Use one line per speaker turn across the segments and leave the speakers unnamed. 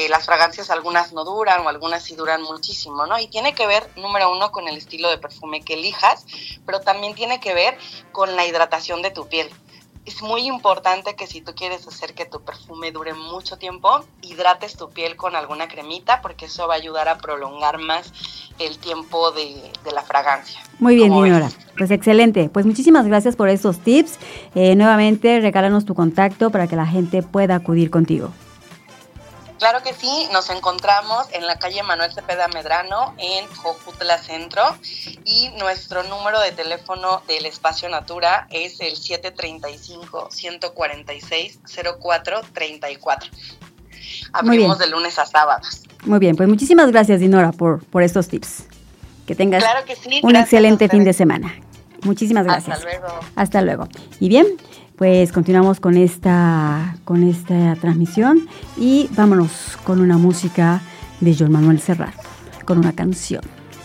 las fragancias algunas no duran o algunas sí duran muchísimo, ¿no? Y tiene que ver, número uno, con el estilo de perfume que elijas, pero también tiene que ver con la hidratación de tu piel. Es muy importante que si tú quieres hacer que tu perfume dure mucho tiempo, hidrates tu piel con alguna cremita, porque eso va a ayudar a prolongar más el tiempo de la fragancia.
Muy bien, Dinora. Pues excelente. Pues muchísimas gracias por estos tips. Nuevamente, regálanos tu contacto para que la gente pueda acudir contigo.
Claro que sí, nos encontramos en la calle Manuel Cepeda Medrano, en Jojutla Centro, y nuestro número de teléfono del Espacio Natura es el 735-146-0434. Abrimos de lunes a sábados.
Muy bien, pues muchísimas gracias, Dinora, por estos tips. Que tengas un excelente fin de semana. Muchísimas gracias.
Hasta luego.
Hasta luego. Y bien, pues continuamos con esta transmisión y vámonos con una música de Joan Manuel Serrat, con una canción.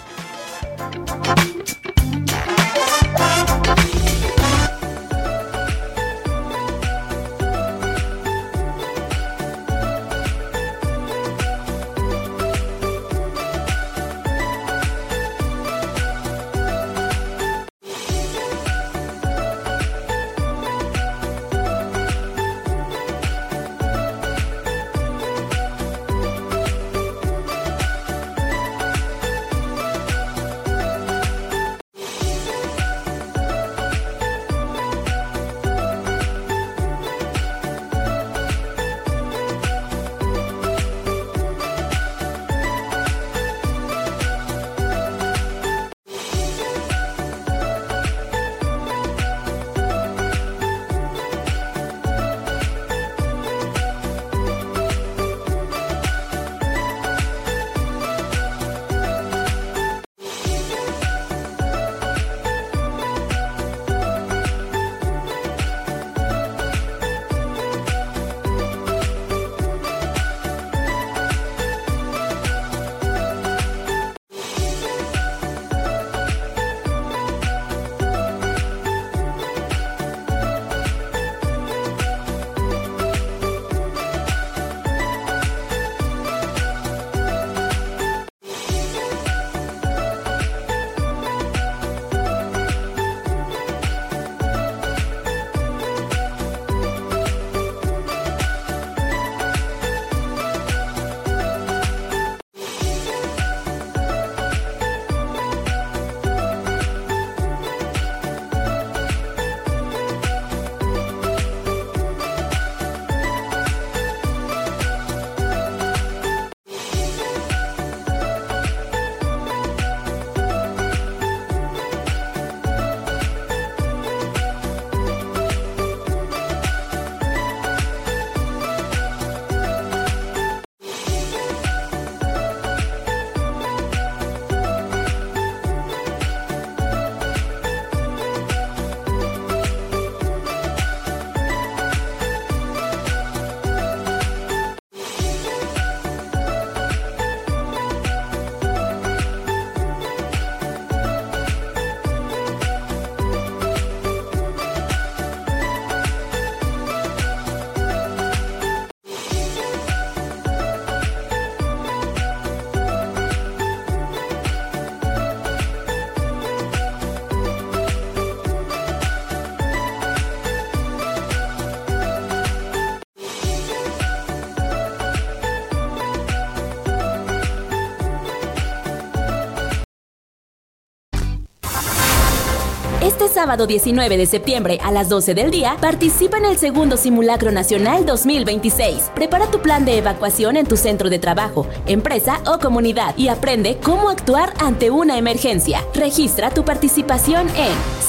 Este sábado 19 de septiembre a las 12 del día, participa en el segundo Simulacro Nacional 2026. Prepara tu plan de evacuación en tu centro de trabajo, empresa o comunidad y aprende cómo actuar ante una emergencia. Registra tu participación en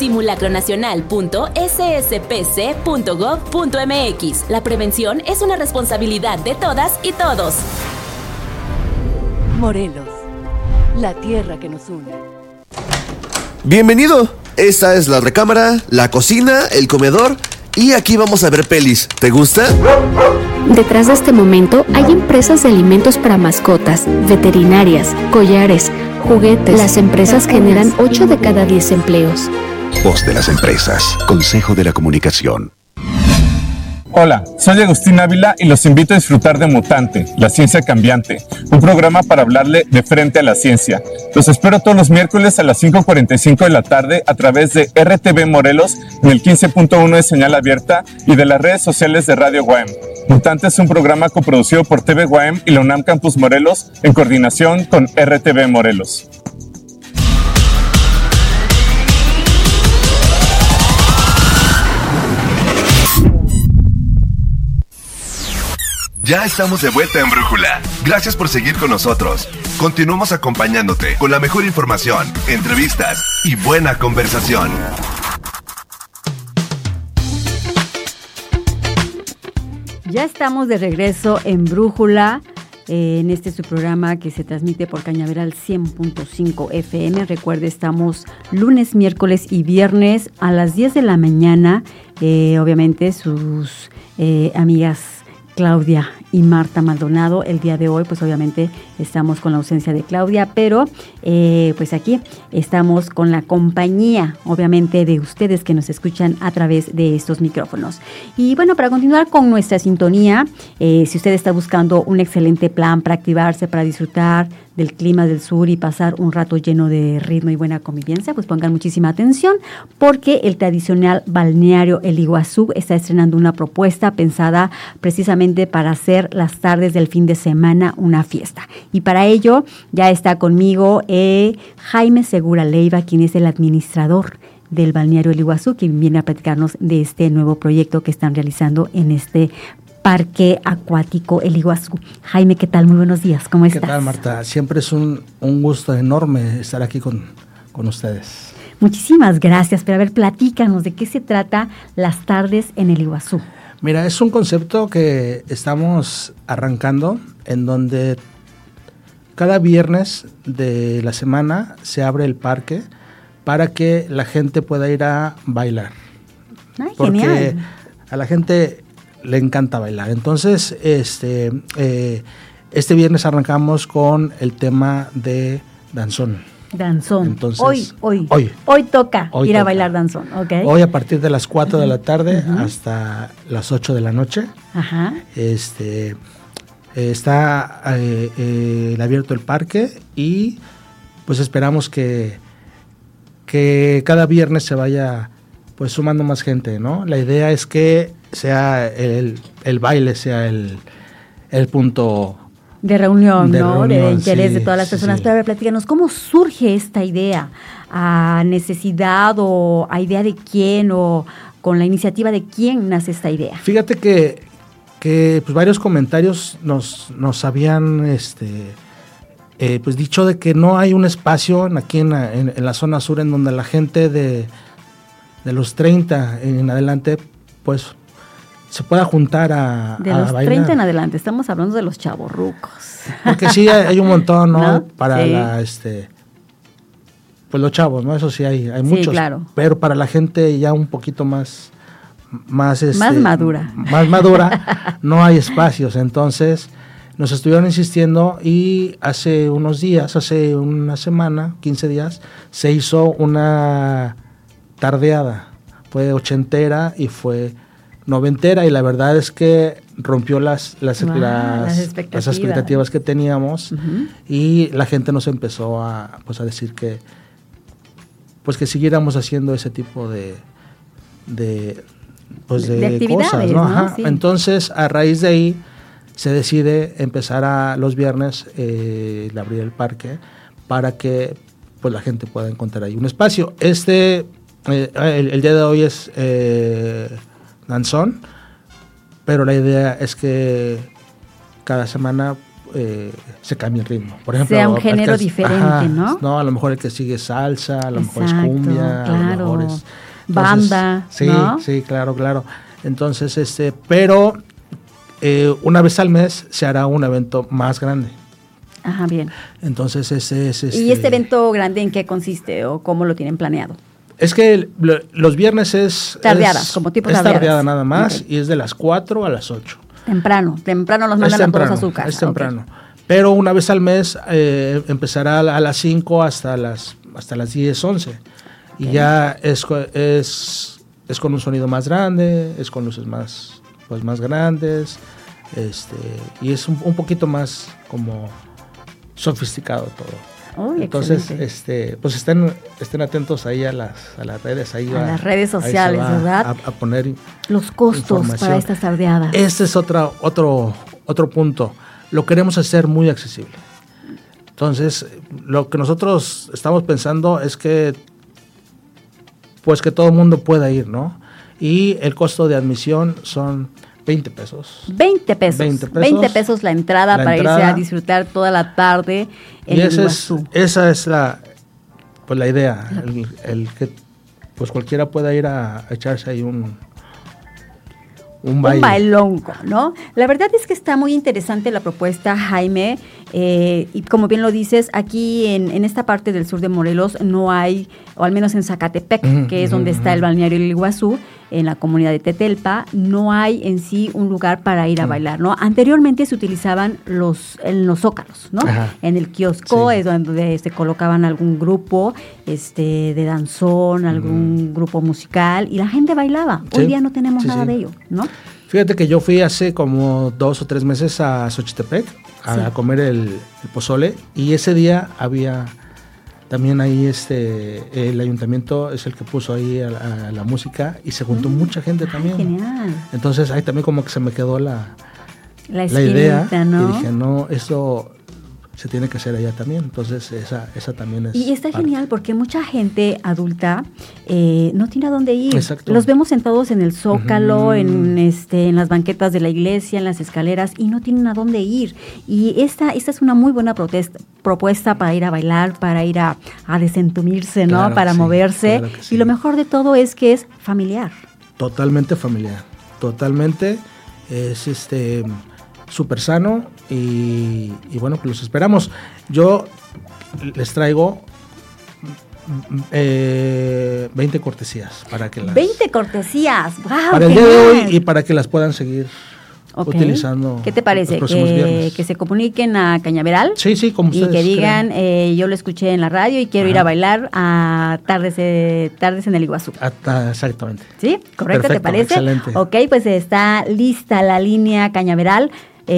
simulacronacional.sspc.gov.mx. La prevención es una responsabilidad de todas y todos.
Morelos, la tierra que nos une.
Bienvenido. Esta es la recámara, la cocina, el comedor y aquí vamos a ver pelis. ¿Te gusta?
Detrás de este momento hay empresas de alimentos para mascotas, veterinarias, collares, juguetes. Las empresas generan 8 de cada 10 empleos.
Voz de las empresas. Consejo de la Comunicación. Hola, soy Agustín Ávila y los invito a disfrutar de Mutante, la ciencia cambiante, un programa para hablarle de frente a la ciencia. Los espero todos los miércoles a las 5:45 de la tarde a través de RTV Morelos en el 15.1 de señal abierta y de las redes sociales de Radio UAM. Mutante es un programa coproducido por TV UAM y la UNAM Campus Morelos en coordinación con RTV Morelos.
Ya estamos de vuelta en Brújula. Gracias por seguir con nosotros. Continuamos acompañándote con la mejor información, entrevistas y buena conversación.
Ya estamos de regreso en Brújula, en este su programa que se transmite por Cañaveral 100.5 FM. Recuerde, estamos lunes, miércoles y viernes a las 10 de la mañana. Obviamente sus amigas Claudia y Marta Maldonado. El día de hoy, pues obviamente estamos con la ausencia de Claudia, pero pues aquí estamos con la compañía, obviamente, de ustedes que nos escuchan a través de estos micrófonos. Y bueno, para continuar con nuestra sintonía, si usted está buscando un excelente plan para activarse, para disfrutar del clima del sur y pasar un rato lleno de ritmo y buena convivencia, pues pongan muchísima atención, porque el tradicional balneario El Iguazú está estrenando una propuesta pensada precisamente para hacer las tardes del fin de semana una fiesta. Y para ello ya está conmigo Jaime Segura Leiva, quien es el administrador del balneario El Iguazú, quien viene a platicarnos de este nuevo proyecto que están realizando en este Parque Acuático El Iguazú. Jaime, ¿qué tal? Muy buenos días, ¿cómo estás?
¿Qué tal, Marta? Siempre es un gusto enorme estar aquí con ustedes.
Muchísimas gracias, pero a ver, platícanos, ¿de qué se trata las tardes en El Iguazú?
Mira, es un concepto que estamos arrancando, en donde cada viernes de la semana se abre el parque para que la gente pueda ir a bailar.
Ay,
porque
genial.
A la gente le encanta bailar. Entonces, este viernes arrancamos con el tema de danzón.
Danzón.
Entonces,
hoy toca ir a bailar danzón. Okay.
Hoy a partir de las 4 de la tarde hasta las 8 de la noche.
Ajá.
Está abierto el parque y pues esperamos que cada viernes se vaya pues sumando más gente, ¿no? La idea es que sea el baile sea el punto
de reunión, ¿no? De interés,
sí,
de todas las personas.
Sí.
Pero a ver, platícanos, ¿cómo surge esta idea? ¿A necesidad o a idea de quién o con la iniciativa de quién nace esta idea?
Fíjate que pues varios comentarios nos habían pues dicho de que no hay un espacio aquí en la zona sur en donde la gente de los 30 en adelante pues se pueda juntar a
de los
bailar.
30 en adelante, estamos hablando de los chavorrucos.
Porque sí, hay un montón, ¿no?
¿No?
Para
sí.
Pues los chavos, ¿no? Eso sí, hay muchos.
Claro.
Pero para la gente ya un poquito más
madura.
Más madura, no hay espacios. Entonces, nos estuvieron insistiendo y hace unos días, hace una semana, 15 días, se hizo una tardeada. Fue ochentera y fue noventera y la verdad es que rompió las expectativas que teníamos y la gente nos empezó a decir que siguiéramos haciendo ese tipo de
actividades,
cosas, ¿no? Ajá.
Sí.
Entonces, a raíz de ahí se decide empezar los viernes abrir el parque para que pues la gente pueda encontrar ahí un espacio. El día de hoy es danzón, pero la idea es que cada semana se cambie el ritmo. Por ejemplo,
sea un género diferente, ¿no?
No, a lo mejor el que sigue es salsa, a lo mejor es cumbia,
claro.
a lo mejor es
banda,
sí,
¿no?
Sí, claro. Entonces, pero una vez al mes se hará un evento más grande.
Ajá, bien.
Entonces, ese es
¿Y este evento grande en qué consiste o cómo lo tienen planeado?
Es que los viernes es
tardeadas, como tipo tardeadas.
Es tardeada nada más,
okay.
Y es de las 4 a las 8.
Temprano los mandan a todos a su casa.
Es temprano. Okay. Pero una vez al mes empezará a las 5 hasta las 10, 11. Okay. Y ya es con un sonido más grande, es con luces más pues más grandes, y es un poquito más como sofisticado todo.
Uy,
entonces,
excelente.
pues estén atentos ahí a las redes,
las redes sociales, ¿verdad?
A poner
los costos para estas tardeadas.
Este es otro punto. Lo queremos hacer muy accesible. Entonces, lo que nosotros estamos pensando es que pues que todo el mundo pueda ir, ¿no? Y el costo de admisión son 20 pesos.
20 pesos la entrada para irse a disfrutar toda la tarde en el Iguazú.
Esa es la idea, el que pues cualquiera pueda ir a echarse ahí un
bailongo, ¿no? La verdad es que está muy interesante la propuesta, Jaime, y como bien lo dices, aquí en esta parte del sur de Morelos no hay, o al menos en Zacatepec, que es donde está el balneario El Iguazú, en la comunidad de Tetelpa, no hay en sí un lugar para ir a bailar, ¿no? Anteriormente se utilizaban en los zócalos, ¿no? Ajá. En el kiosco es donde se colocaban algún grupo de danzón, algún grupo musical, y la gente bailaba. Hoy día no tenemos nada de ello, ¿no?
Fíjate que yo fui hace como 2 o 3 meses a Xochitepec a comer el pozole, y ese día había también ahí el ayuntamiento es el que puso ahí a la música, y se juntó mucha gente también.
Genial.
Entonces ahí también como que se me quedó la idea, ¿no? Y dije, no, eso se tiene que hacer allá también. Entonces esa también es.
Y está genial porque mucha gente adulta no tiene a dónde ir.
Exacto.
Los vemos sentados en el Zócalo, en las banquetas de la iglesia, en las escaleras, y no tienen a dónde ir. Y esta es una muy buena propuesta para ir a bailar, para ir a desentumirse, ¿no? Para moverse. Claro, y lo mejor de todo es que es familiar.
Totalmente familiar. Totalmente. Es súper sano, y bueno, pues los esperamos. Yo les traigo 20 cortesías para que las...
20 cortesías, wow,
para el día de hoy, y para que las puedan seguir utilizando.
¿Qué te parece? Que se comuniquen a Cañaveral.
Sí, como ustedes.
Y que digan, yo lo escuché en la radio y quiero ir a bailar a tardes en el Iguazú.
Exactamente.
¿Sí? ¿Correcto?
Perfecto,
¿te parece?
Excelente.
Ok, pues está lista la línea Cañaveral.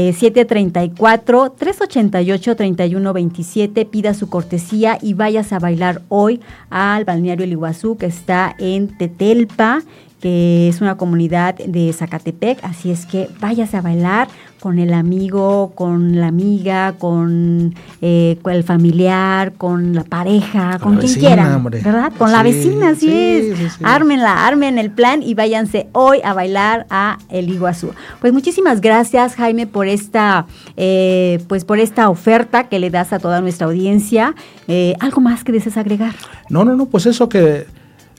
734-388-3127, pida su cortesía y váyase a bailar hoy al balneario El Iguazú, que está en Tetelpa, que es una comunidad de Zacatepec, así es que váyase a bailar con el amigo, con la amiga, con el familiar, con la pareja, con quien quieran, ¿verdad? Con la vecina, así es. Sí. Armen el plan y váyanse hoy a bailar a El Iguazú. Pues muchísimas gracias, Jaime, por esta oferta que le das a toda nuestra audiencia. ¿Algo más que desees agregar?
No, pues eso que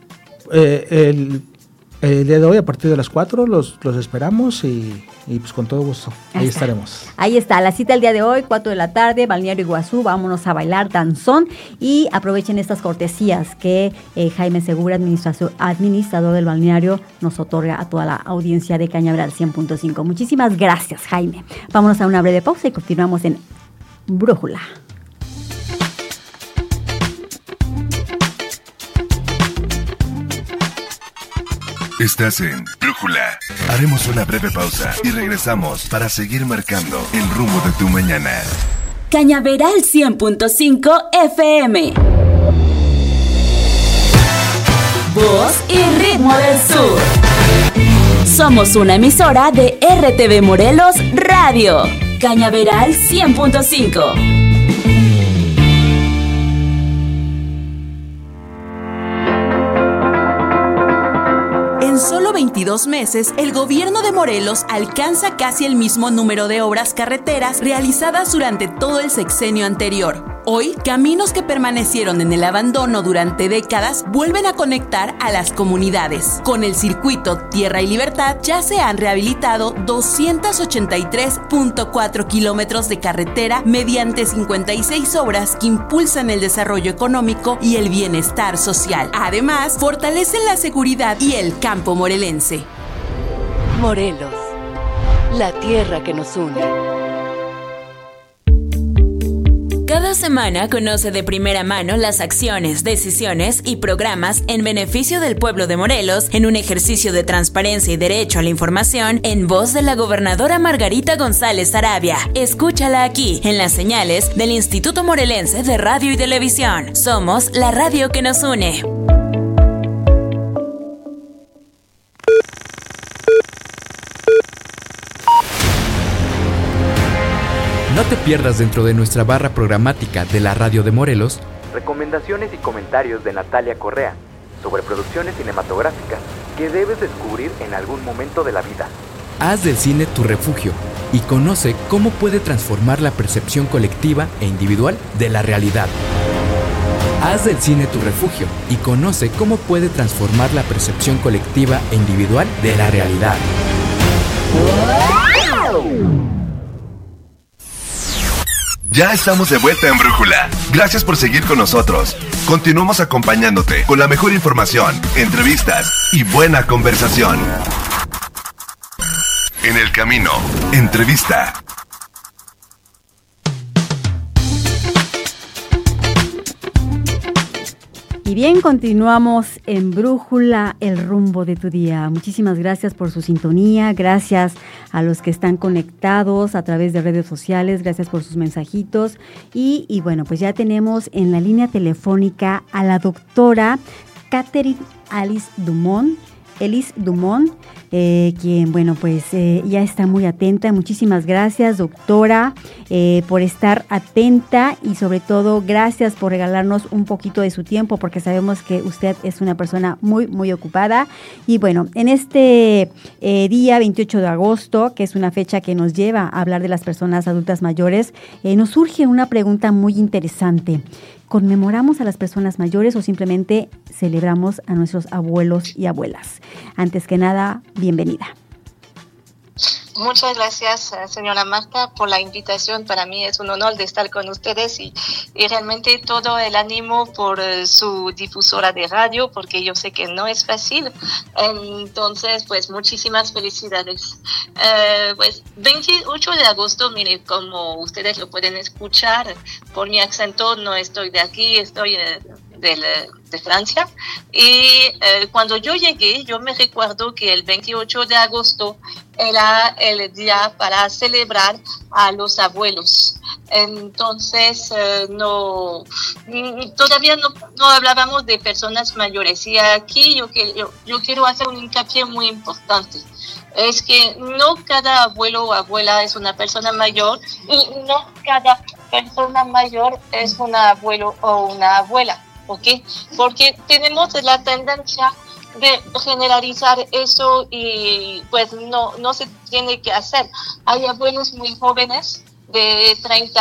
el día de hoy a partir de las 4 los esperamos, y pues con todo gusto ahí estaremos.
Ahí está, la cita el día de hoy, 4 de la tarde, balneario Iguazú, vámonos a bailar danzón, y aprovechen estas cortesías que Jaime Segura, administrador del balneario, nos otorga a toda la audiencia de Cañaveral 100.5. Muchísimas gracias, Jaime. Vámonos a una breve pausa y continuamos en Brújula.
Estás en Brújula. Haremos una breve pausa y regresamos para seguir marcando el rumbo de tu mañana.
Cañaveral 100.5 FM. Voz y ritmo del sur. Somos una emisora de RTV Morelos Radio. Cañaveral 100.5. En solo 22 meses, el gobierno de Morelos alcanza casi el mismo número de obras carreteras realizadas durante todo el sexenio anterior. Hoy, caminos que permanecieron en el abandono durante décadas vuelven a conectar a las comunidades. Con el circuito Tierra y Libertad ya se han rehabilitado 283.4 kilómetros de carretera mediante 56 obras que impulsan el desarrollo económico y el bienestar social. Además, fortalecen la seguridad y el campo morelense.
Morelos, la tierra que nos une.
Cada Cada semana conoce de primera mano las acciones, decisiones y programas en beneficio del pueblo de Morelos en un ejercicio de transparencia y derecho a la información en voz de la gobernadora Margarita González Sarabia. Escúchala aquí, en las señales del Instituto Morelense de Radio y Televisión. Somos la radio que nos une.
No te pierdas dentro de nuestra barra programática de la Radio de Morelos recomendaciones y comentarios de Natalia Correa sobre producciones cinematográficas que debes descubrir en algún momento de la vida. Haz del cine tu refugio y conoce cómo puede transformar la percepción colectiva e individual de la realidad. Haz del cine tu refugio y conoce cómo puede transformar la percepción colectiva e individual de la realidad.
Ya estamos de vuelta en Brújula. Gracias por seguir con nosotros. Continuamos acompañándote con la mejor información, entrevistas y buena conversación. En el camino, entrevista.
Y bien, continuamos en Brújula, el rumbo de tu día. Muchísimas gracias por su sintonía, gracias a los que están conectados a través de redes sociales, gracias por sus mensajitos. Y bueno, pues ya tenemos en la línea telefónica a la doctora Catherine Alice Dumont, quien, bueno, pues ya está muy atenta. Muchísimas gracias, doctora, por estar atenta y sobre todo gracias por regalarnos un poquito de su tiempo, porque sabemos que usted es una persona muy, muy ocupada. Y bueno, en este día 28 de agosto, que es una fecha que nos lleva a hablar de las personas adultas mayores, nos surge una pregunta muy interesante. ¿Conmemoramos a las personas mayores o simplemente celebramos a nuestros abuelos y abuelas? Antes que nada, bienvenida.
Muchas gracias, señora Marta, por la invitación. Para mí es un honor de estar con ustedes y realmente todo el ánimo por su difusora de radio, porque yo sé que no es fácil. Entonces, pues muchísimas felicidades. Pues 28 de agosto, mire, como ustedes lo pueden escuchar, por mi acento no estoy de aquí, estoy de Francia. Y cuando yo llegué, yo me recuerdo que el 28 de agosto era el día para celebrar a los abuelos. Entonces, todavía no hablábamos de personas mayores. Y aquí yo quiero hacer un hincapié muy importante. Es que no cada abuelo o abuela es una persona mayor y no cada persona mayor es un abuelo o una abuela. ¿Ok? Porque tenemos la tendencia de generalizar eso y pues no se tiene que hacer. Hay abuelos muy jóvenes de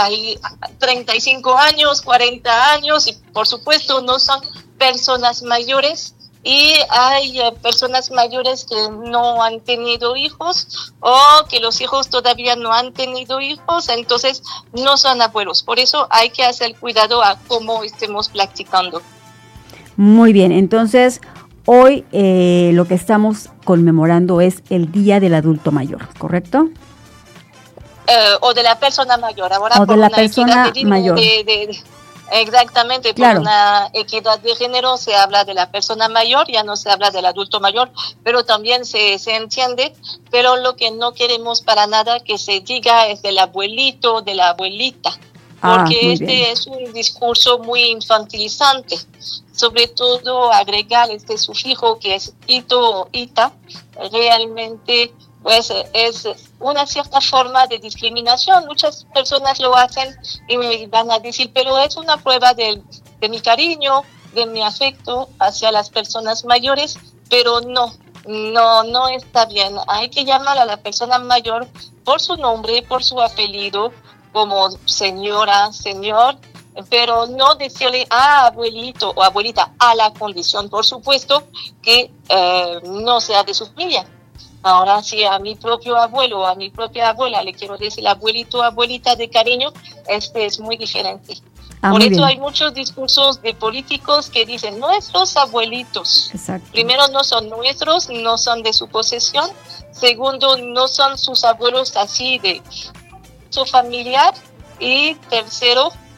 35 años, 40 años y por supuesto no son personas mayores. Y hay personas mayores que no han tenido hijos o que los hijos todavía no han tenido hijos, entonces no son abuelos. Por eso hay que hacer cuidado a cómo estemos practicando.
Muy bien, entonces hoy lo que estamos conmemorando es el Día del Adulto Mayor, ¿correcto?
O de la persona mayor. Ahora
o de la persona mayor.
Exactamente,
claro.
Por una equidad de género se habla de la persona mayor, ya no se habla del adulto mayor, pero también se entiende, pero lo que no queremos para nada que se diga es del abuelito, de la abuelita, porque es un discurso muy infantilizante, sobre todo agregar este sufijo que es ito o ita, realmente pues es una cierta forma de discriminación. Muchas personas lo hacen y me van a decir, pero es una prueba de mi cariño, de mi afecto hacia las personas mayores, pero no está bien. Hay que llamar a la persona mayor por su nombre, por su apellido, como señora, señor, pero no decirle abuelito o abuelita, a la condición, por supuesto, que no sea de su familia. Ahora, si a mi propio abuelo o a mi propia abuela le quiero decir abuelito o abuelita de cariño, es muy diferente. Por eso hay muchos discursos de políticos que dicen nuestros abuelitos.
Exacto.
Primero, no son nuestros, no son de su posesión. Segundo, no son sus abuelos así de su familiar. Y tercero,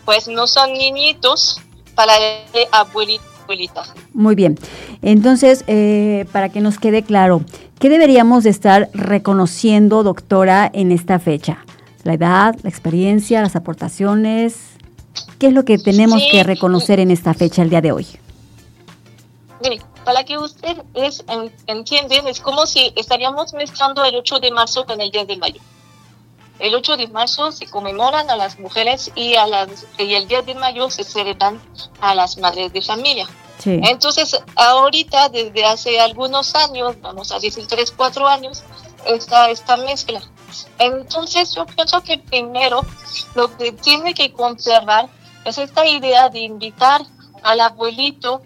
pues no son niñitos para el abuelito, abuelita.
Muy bien. Entonces, para que nos quede claro, ¿qué deberíamos de estar reconociendo, doctora, en esta fecha? La edad, la experiencia, las aportaciones. ¿Qué es lo que tenemos que reconocer en esta fecha, el día de hoy?
Mire, para que ustedes entiendan, es como si estaríamos mezclando el 8 de marzo con el 10 de mayo. El 8 de marzo se conmemoran a las mujeres y el 10 de mayo se celebran a las madres de familia. Sí. Entonces, ahorita, desde hace algunos años, vamos a decir 3, 4 años, está esta mezcla. Entonces, yo pienso que primero lo que tiene que conservar es esta idea de invitar al abuelito,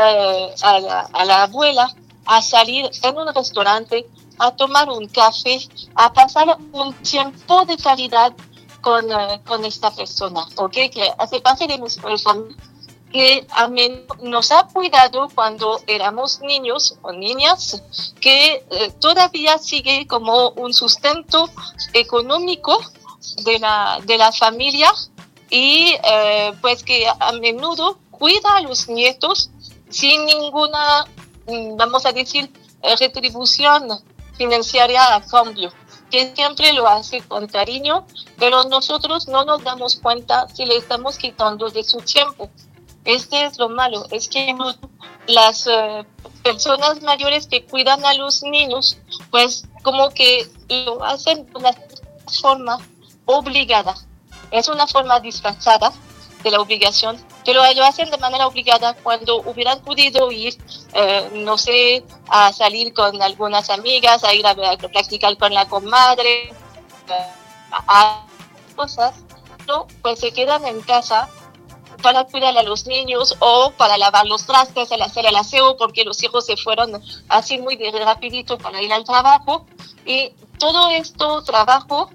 a la abuela, a salir en un restaurante, a tomar un café, a pasar un tiempo de calidad con esta persona, ¿ok? Que hace parte de nuestra familia, que nos ha cuidado cuando éramos niños o niñas, que todavía sigue como un sustento económico de la familia y pues que a menudo cuida a los nietos sin ninguna, vamos a decir, retribución financiera a cambio, que siempre lo hace con cariño, pero nosotros no nos damos cuenta si le estamos quitando de su tiempo. Este es lo malo, es que las personas mayores que cuidan a los niños, pues como que lo hacen de una forma obligada. Es una forma disfrazada de la obligación, pero lo hacen de manera obligada cuando hubieran podido ir, no sé, a salir con algunas amigas, a ir a practicar con la comadre, a cosas, ¿no? Pues se quedan en casa para cuidar a los niños o para lavar los trastes, hacer el aseo, porque los hijos se fueron así muy rapidito para ir al trabajo. Y todo esto trabajo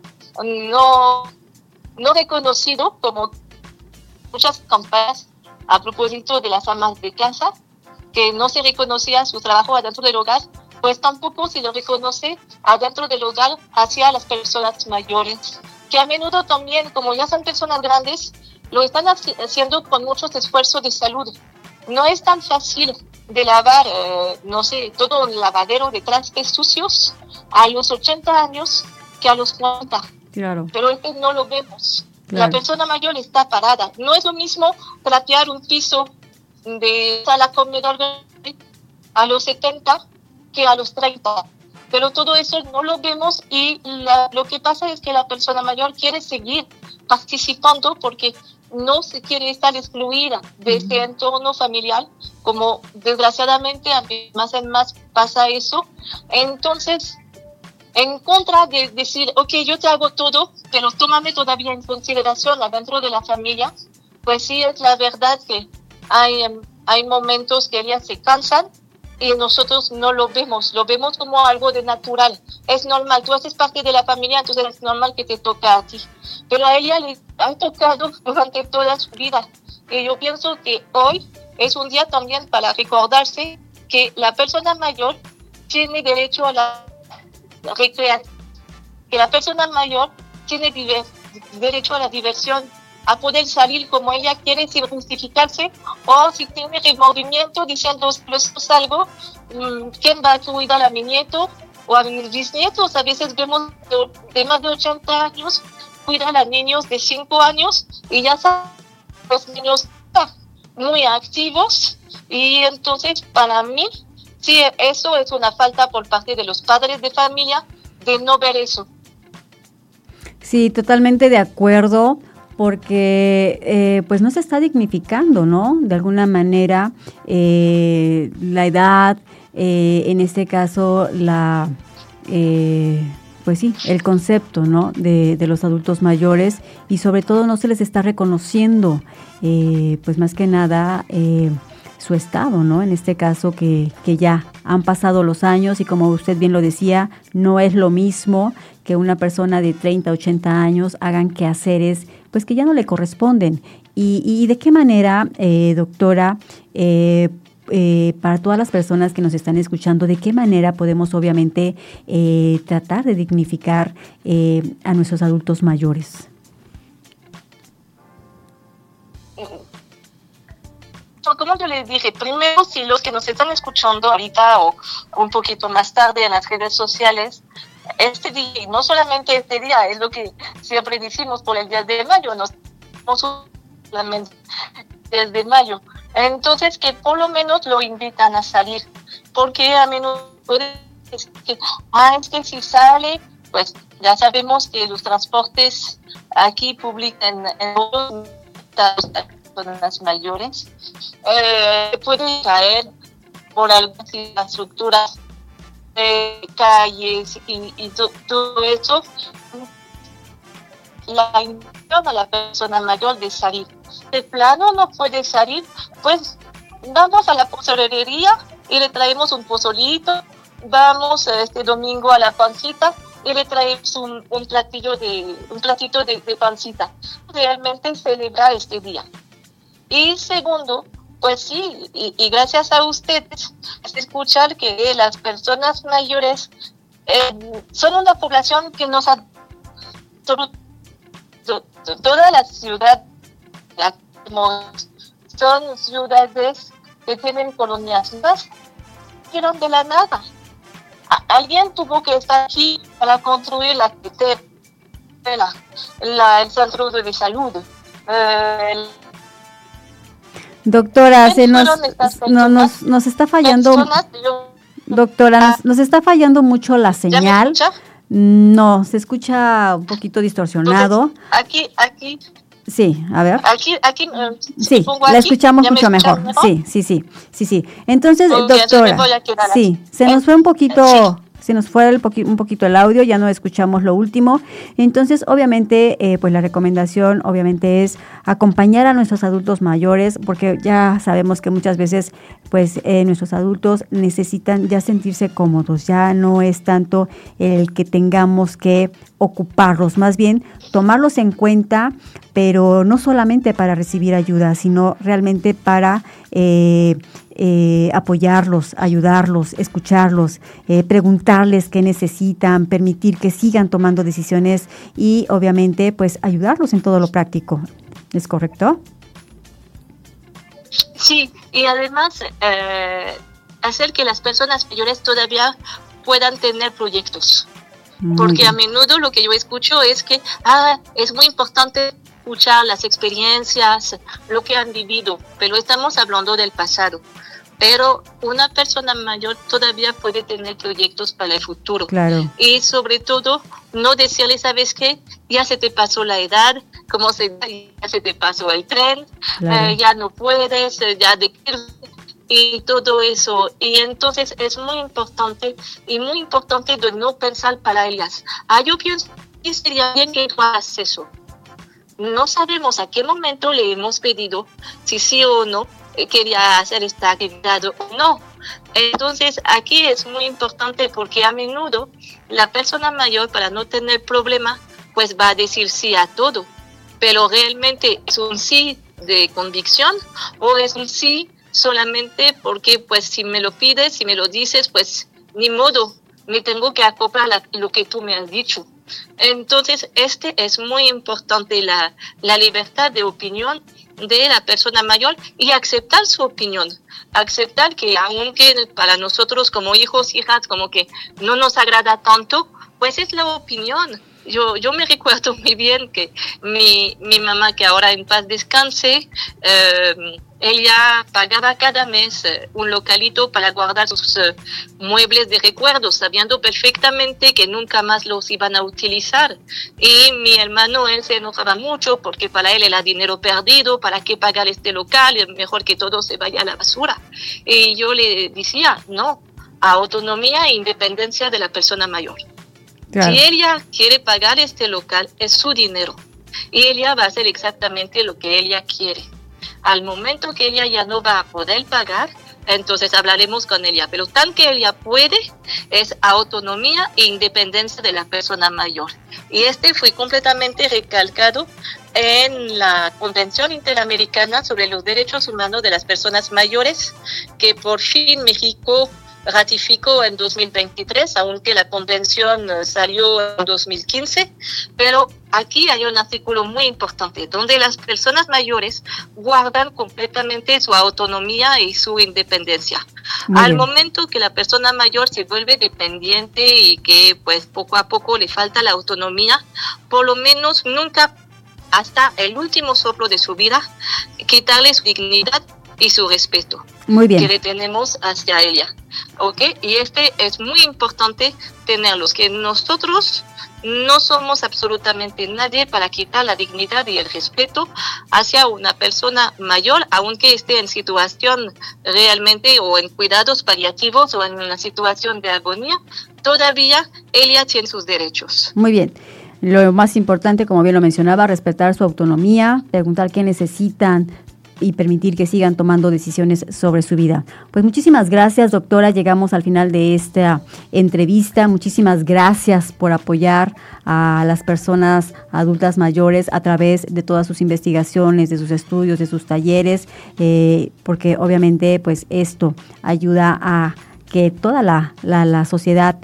no reconocido, como muchas campañas a propósito de las amas de casa, que no se reconocía su trabajo adentro del hogar, pues tampoco se lo reconoce adentro del hogar hacia las personas mayores, que a menudo también, como ya son personas grandes, lo están haciendo con muchos esfuerzos de salud. No es tan fácil de lavar, no sé, todo un lavadero de trastes sucios a los 80 años que a los 40.
Claro.
Pero es que no lo vemos.
Claro.
La persona mayor está parada. No es lo mismo trapear un piso de sala comedor a los 70 que a los 30. Pero todo eso no lo vemos y lo que pasa es que la persona mayor quiere seguir participando porque no se quiere estar excluida de este entorno familiar, como desgraciadamente a mí más en más pasa eso. Entonces, en contra de decir, ok, yo te hago todo, pero tómame todavía en consideración adentro de la familia, pues sí es la verdad que hay momentos que ellas se cansan y nosotros no lo vemos como algo de natural. Es normal, tú haces parte de la familia, entonces es normal que te toca a ti. Pero a ella le ha tocado durante toda su vida. Y yo pienso que hoy es un día también para recordarse que la persona mayor tiene derecho a la recreación, que la persona mayor tiene derecho a la diversión, a poder salir como ella quiere sin justificarse, o si tiene remordimiento diciendo, pues salgo, ¿quién va a cuidar a mi nieto o a mis bisnietos? A veces vemos de más de 80 años cuidar a niños de 5 años y ya saben, los niños muy activos, y entonces para mí sí, eso es una falta por parte de los padres de familia de no ver eso.
Sí, totalmente de acuerdo, porque pues no se está dignificando, ¿no? De alguna manera la edad, en este caso pues sí, el concepto, ¿no? de los adultos mayores, y sobre todo no se les está reconociendo, pues más que nada su estado, ¿no? En este caso que ya han pasado los años y, como usted bien lo decía, no es lo mismo que una persona de 30, 80 años hagan quehaceres pues que ya no le corresponden. Y de qué manera, doctora, para todas las personas que nos están escuchando, ¿de qué manera podemos obviamente tratar de dignificar a nuestros adultos mayores?
como yo les dije, primero, si los que nos están escuchando ahorita o un poquito más tarde en las redes sociales, este día, y no solamente este día, es lo que siempre decimos por el 10 de mayo, nos solamente 10 de mayo. Entonces, que por lo menos lo invitan a salir, porque a menudo es que si sale, pues ya sabemos que los transportes aquí publican en personas mayores, puede caer por algunas infraestructuras de calles y todo eso, la invitación a la persona mayor de salir. De plano no puede salir, pues vamos a la pozolería y le traemos un pozolito, vamos este domingo a la pancita y le traemos un platito de pancita. Realmente celebrar este día. Y segundo, pues sí, y gracias a ustedes, es escuchar que las personas mayores son una población que nos ha... Toda la ciudad, son ciudades que tienen colonias más, fueron de la nada. Alguien tuvo que estar aquí para construir la carretera, el centro de salud,
Doctora, nos está fallando. Doctora, nos está fallando mucho la señal.
¿Ya me escucha?
No, se escucha un poquito distorsionado.
Entonces, aquí.
Sí, a ver.
Aquí.
Sí, la escuchamos mucho mejor. Sí. Entonces, doctora, sí, se nos fue un poquito. Se nos fue un poquito el audio, ya no escuchamos lo último. Entonces, obviamente, pues la recomendación, obviamente, es acompañar a nuestros adultos mayores, porque ya sabemos que muchas veces, pues, nuestros adultos necesitan ya sentirse cómodos. Ya no es tanto el que tengamos que ocuparlos, más bien tomarlos en cuenta, pero no solamente para recibir ayuda, sino realmente para apoyarlos, ayudarlos, escucharlos, preguntarles qué necesitan, permitir que sigan tomando decisiones y obviamente pues ayudarlos en todo lo práctico. ¿Es correcto?
Sí, y además hacer que las personas mayores todavía puedan tener proyectos. Porque a menudo lo que yo escucho es que es muy importante escuchar las experiencias, lo que han vivido, pero estamos hablando del pasado. Pero una persona mayor todavía puede tener proyectos para el futuro.
Claro.
Y sobre todo, no decirle, ¿sabes qué? Ya se te pasó la edad, ya se te pasó el tren, claro. Ya no puedes, ya de y todo eso. Y entonces es muy importante de no pensar para ellas. Yo pienso que sería bien que tú hagas eso. No sabemos a qué momento le hemos pedido si sí o no quería hacer esta actividad o no. Entonces aquí es muy importante porque a menudo la persona mayor, para no tener problema, pues va a decir sí a todo, pero realmente es un sí de convicción o es un sí solamente porque pues si me lo pides, si me lo dices, pues ni modo, me tengo que acoplar a lo que tú me has dicho. Entonces es muy importante la libertad de opinión de la persona mayor y aceptar su opinión, aceptar que aunque para nosotros como hijos, hijas, como que no nos agrada tanto, pues es la opinión. Yo me recuerdo muy bien que mi mamá, que ahora en paz descanse, ella pagaba cada mes un localito para guardar sus muebles de recuerdos, sabiendo perfectamente que nunca más los iban a utilizar. Y mi hermano, él se enojaba mucho porque para él era dinero perdido, ¿para qué pagar este local? Es mejor que todo se vaya a la basura. Y yo le decía, no, a autonomía e independencia de la persona mayor. Claro. Si ella quiere pagar este local, es su dinero. Y ella va a hacer exactamente lo que ella quiere. Al momento que ella ya no va a poder pagar, entonces hablaremos con ella. Pero tan que ella puede, es autonomía e independencia de la persona mayor. Y fue completamente recalcado en la Convención Interamericana sobre los Derechos Humanos de las Personas Mayores, que por fin México ratificó en 2023, aunque la convención salió en 2015, pero aquí hay un artículo muy importante donde las personas mayores guardan completamente su autonomía y su independencia. Al momento que la persona mayor se vuelve dependiente y que pues poco a poco le falta la autonomía, por lo menos nunca hasta el último soplo de su vida, quitarle su dignidad y su respeto que le tenemos hacia ella. ¿Ok? Y es muy importante tenerlos, que nosotros no somos absolutamente nadie para quitar la dignidad y el respeto hacia una persona mayor, aunque esté en situación realmente o en cuidados paliativos o en una situación de agonía, todavía ella tiene sus derechos.
Muy bien. Lo más importante, como bien lo mencionaba, respetar su autonomía, preguntar qué necesitan y permitir que sigan tomando decisiones sobre su vida. Pues muchísimas gracias, doctora. Llegamos al final de esta entrevista. Muchísimas gracias por apoyar a las personas adultas mayores a través de todas sus investigaciones, de sus estudios, de sus talleres, porque obviamente pues esto ayuda a que toda la sociedad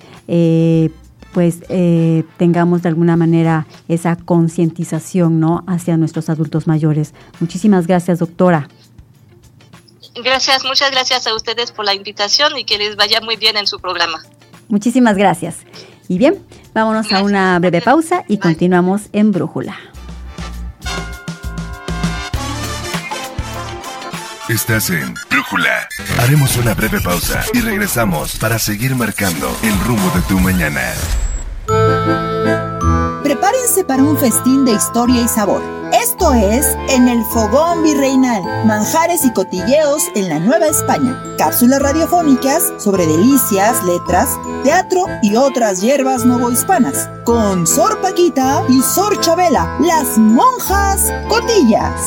tengamos de alguna manera esa concientización, ¿no?, hacia nuestros adultos mayores. Muchísimas gracias, doctora.
Gracias, muchas gracias a ustedes por la invitación y que les vaya muy bien en su programa.
Muchísimas gracias. Y bien, vámonos a una breve pausa y continuamos en Brújula.
Estás en Brújula. Haremos una breve pausa y regresamos para seguir marcando el rumbo de tu mañana.
Prepárense para un festín de historia y sabor. Esto es En el Fogón Virreinal, manjares y cotilleos en la Nueva España. Cápsulas radiofónicas sobre delicias, letras, teatro y otras hierbas novohispanas. Con Sor Paquita y Sor Chabela, las monjas cotillas.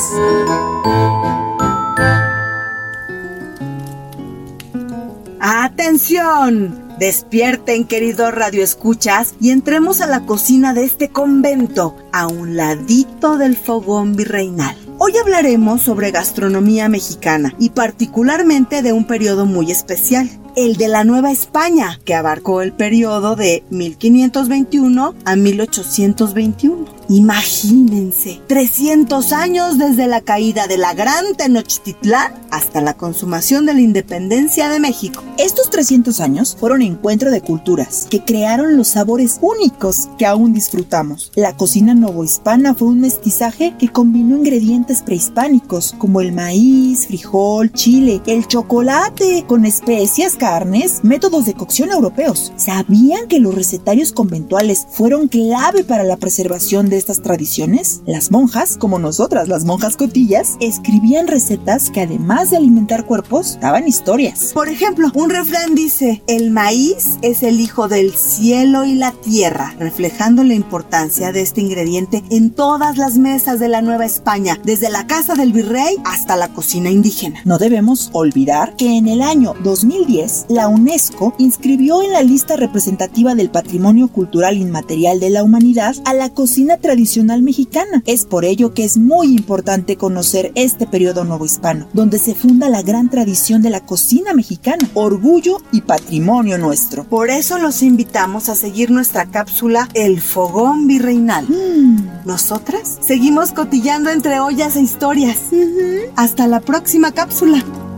¡Atención! Despierten, queridos radioescuchas, y entremos a la cocina de este convento, a un ladito del fogón virreinal. Hoy hablaremos sobre gastronomía mexicana y particularmente de un periodo muy especial, el de la Nueva España, que abarcó el periodo de 1521 a 1821. Imagínense, 300 años desde la caída de la Gran Tenochtitlán hasta la consumación de la independencia de México. Estos 300 años fueron encuentro de culturas que crearon los sabores únicos que aún disfrutamos. La cocina novohispana fue un mestizaje que combinó ingredientes prehispánicos como el maíz, frijol, chile, el chocolate, con especias, carnes, métodos de cocción europeos. ¿Sabían que los recetarios conventuales fueron clave para la preservación de estas tradiciones? Las monjas, como nosotras las monjas cotillas, escribían recetas que además de alimentar cuerpos, daban historias. Por ejemplo, un refrán dice: el maíz es el hijo del cielo y la tierra, reflejando la importancia de este ingrediente en todas las mesas de la Nueva España, desde la casa del virrey hasta la cocina indígena. No debemos olvidar que en el año 2010, la UNESCO inscribió en la lista representativa del Patrimonio Cultural Inmaterial de la Humanidad a la cocina tradicional mexicana. Es por ello que es muy importante conocer este periodo novohispano, donde se funda la gran tradición de la cocina mexicana, orgullo y patrimonio nuestro. Por eso los invitamos a seguir nuestra cápsula El Fogón Virreinal. Nosotras seguimos cotillando entre ollas e historias. Hasta la próxima cápsula.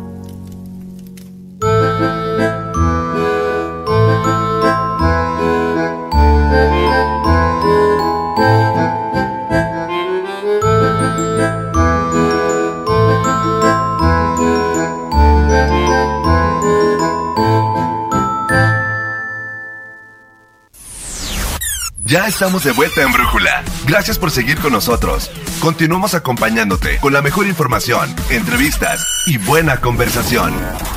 Ya estamos de vuelta en Brújula. Gracias por seguir con nosotros. Continuamos acompañándote con la mejor información, entrevistas y buena conversación.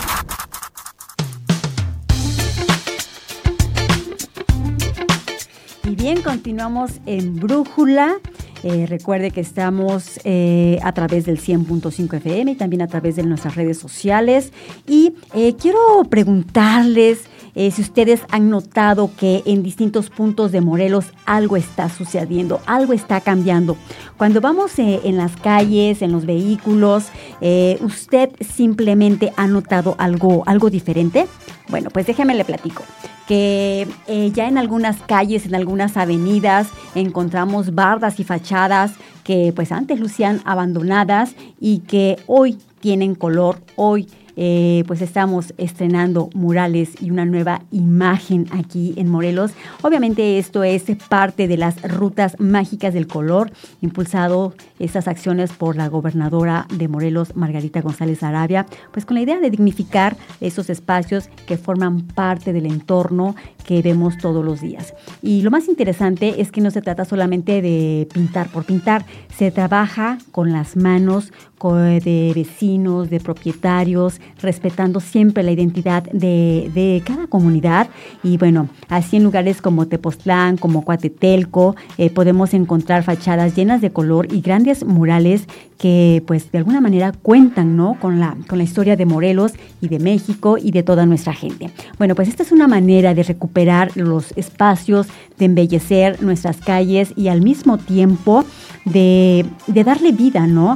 Y bien, continuamos en Brújula. Recuerde que estamos a través del 100.5 FM y también a través de nuestras redes sociales. Y quiero preguntarles, si ustedes han notado que en distintos puntos de Morelos algo está sucediendo, algo está cambiando. Cuando vamos en las calles, en los vehículos, ¿usted simplemente ha notado algo diferente? Bueno, pues déjeme le platico que ya en algunas calles, en algunas avenidas, encontramos bardas y fachadas que pues antes lucían abandonadas y que hoy tienen color, hoy pues estamos estrenando murales y una nueva imagen aquí en Morelos. Obviamente esto es parte de las rutas mágicas del color, impulsado estas acciones por la gobernadora de Morelos, Margarita González Arabia, pues con la idea de dignificar esos espacios que forman parte del entorno que vemos todos los días. Y lo más interesante es que no se trata solamente de pintar por pintar, se trabaja con las manos de vecinos, de propietarios, respetando siempre la identidad de cada comunidad. Y bueno, así en lugares como Tepoztlán, como Coatetelco, podemos encontrar fachadas llenas de color y grandes murales que pues de alguna manera cuentan, ¿no?, con la historia de Morelos y de México y de toda nuestra gente. Bueno, pues esta es una manera de recuperar los espacios, de embellecer nuestras calles y al mismo tiempo de darle vida, ¿no?,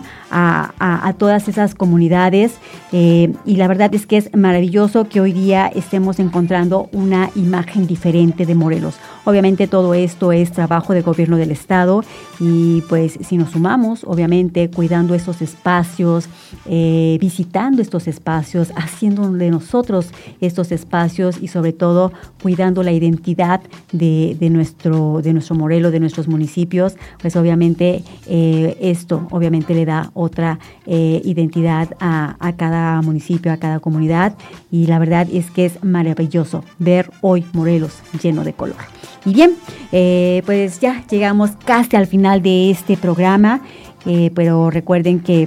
a todas esas comunidades. Y la verdad es que es maravilloso que hoy día estemos encontrando una imagen diferente de Morelos. Obviamente todo esto es trabajo de gobierno del estado y pues si nos sumamos, obviamente cuidando estos espacios, visitando estos espacios, haciendo de nosotros estos espacios y sobre todo cuidando la identidad de nuestro Morelos, de nuestros municipios, pues obviamente esto obviamente le da otra identidad a cada municipio, a cada comunidad, y la verdad es que es maravilloso ver hoy Morelos lleno de color. Y bien, pues ya llegamos casi al final de este programa, pero recuerden que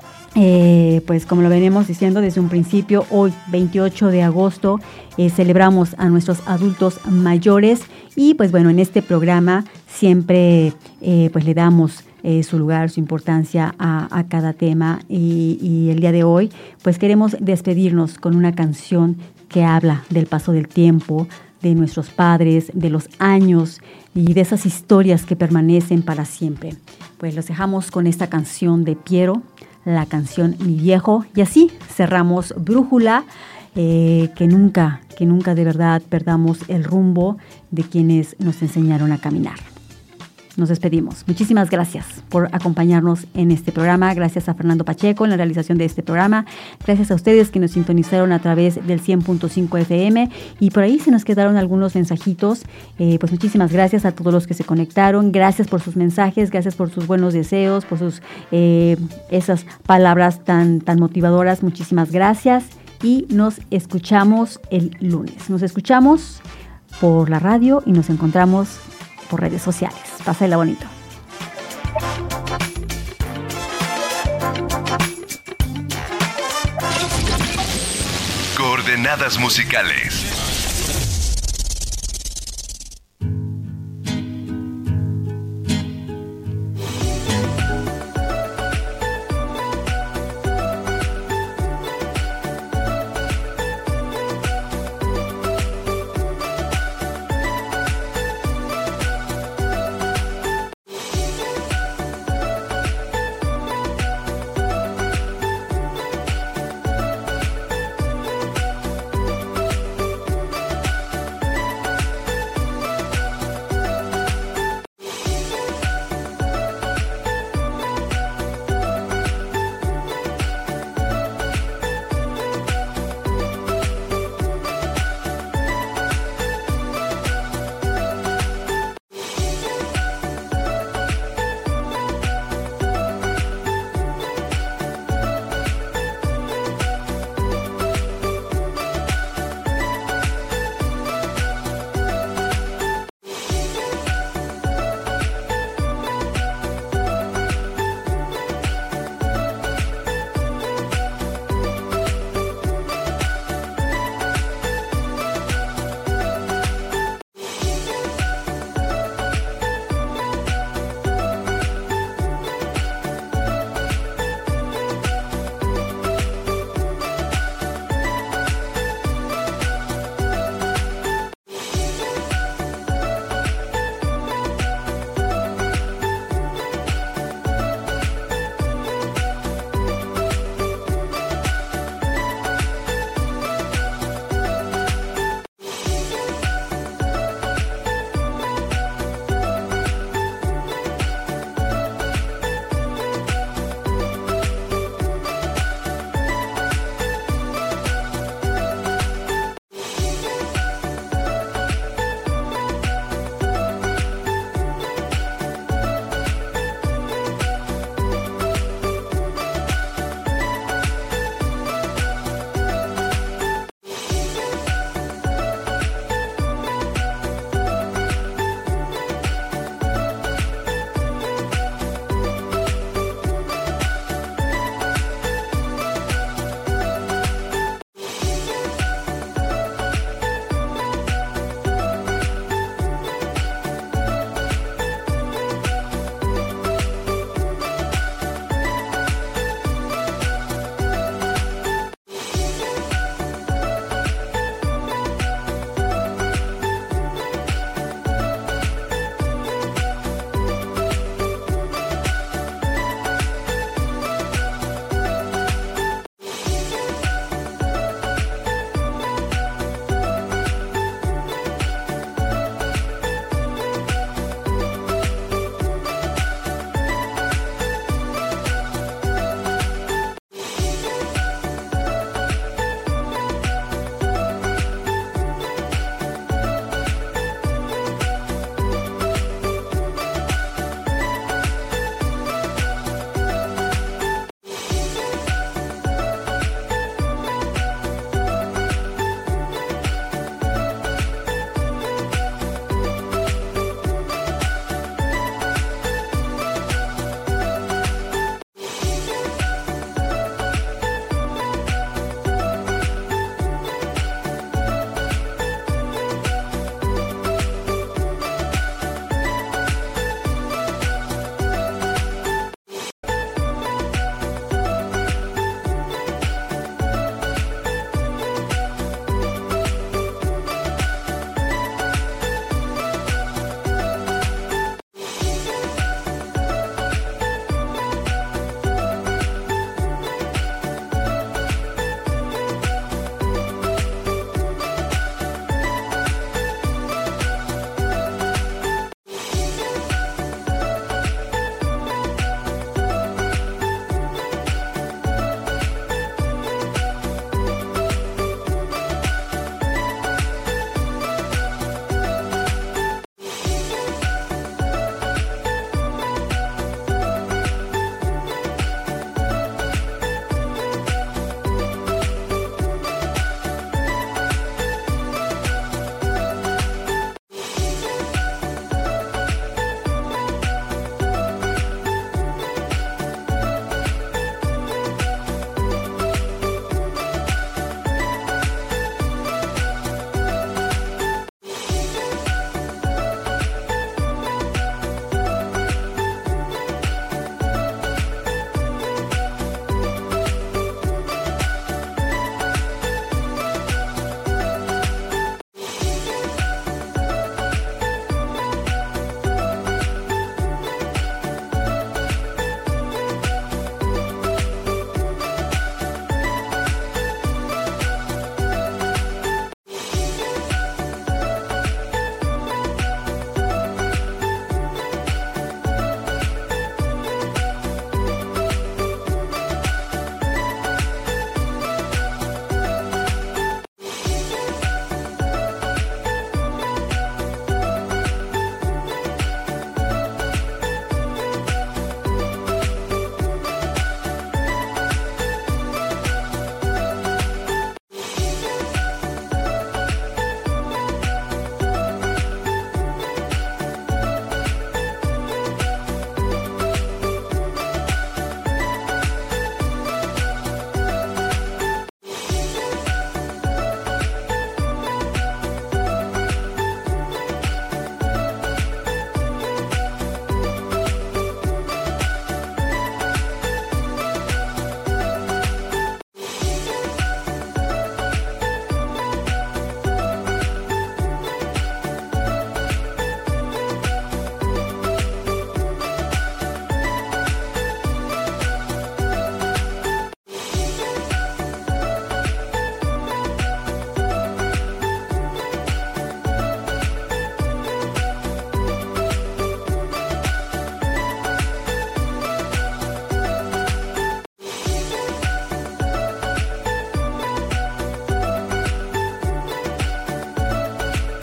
pues como lo venimos diciendo desde un principio, hoy 28 de agosto celebramos a nuestros adultos mayores y pues bueno, en este programa siempre pues le damos su lugar, su importancia a cada tema y el día de hoy pues queremos despedirnos con una canción que habla del paso del tiempo, de nuestros padres, de los años y de esas historias que permanecen para siempre. Pues los dejamos con esta canción de Piero, la canción Mi Viejo, y así cerramos Brújula, que nunca de verdad perdamos el rumbo de quienes nos enseñaron a caminar. Nos despedimos. Muchísimas gracias por acompañarnos en este programa. Gracias a Fernando Pacheco en la realización de este programa. Gracias a ustedes que nos sintonizaron a través del 100.5 FM. Y por ahí se nos quedaron algunos mensajitos. Pues muchísimas gracias a todos los que se conectaron. Gracias por sus mensajes. Gracias por sus buenos deseos, por sus esas palabras tan motivadoras. Muchísimas gracias. Y nos escuchamos el lunes. Nos escuchamos por la radio y nos encontramos por redes sociales. Pásenla bonito.
Coordenadas musicales.